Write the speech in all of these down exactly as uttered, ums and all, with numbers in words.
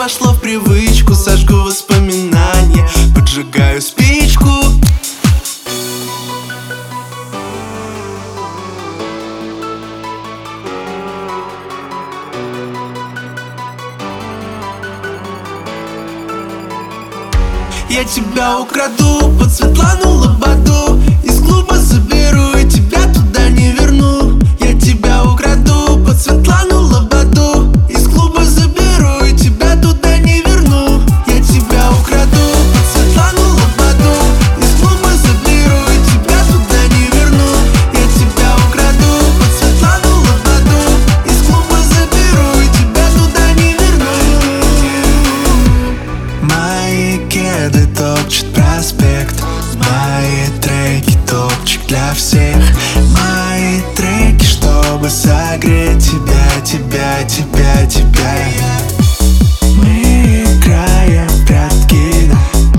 вошло в привычку. Сожгу воспоминания, поджигаю спичку. Я тебя украду под Светлану Лободу, из клуба заберу и тебя туда не верну. Я тебя украду под Светлану Лободу, из клуба заберу и тебя туда не верну. Я тебя украду под Светлану Лободу, из клуба заберу и тебя туда не верну. Я тебя украду под Светлану Лободу, из клуба заберу и тебя туда не верну. Мои кеды топчет проспект, мои треки топчик для всех. Мои треки, чтобы согреть тебя, тебя, тебя, тебя. Мы играем в прятки,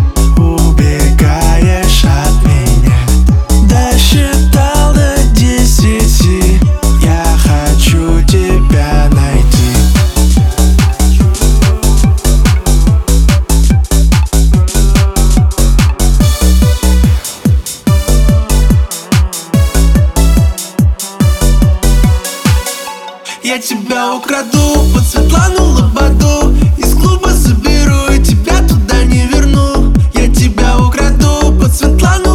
убегаешь от меня. Досчитал до десяти, я хочу тебя найти. Я тебя украду под Светлану Лободу, из клуба заберу и тебя туда не верну. Я тебя украду под Светлану